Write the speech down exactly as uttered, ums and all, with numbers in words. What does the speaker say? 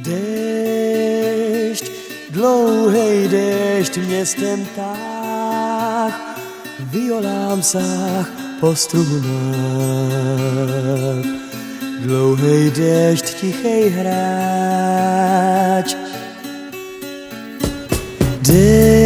Déšť, dlouhej déšť městem táh, violám sáh po strunách. Dlouhej déšť, tichej hráč. Déšť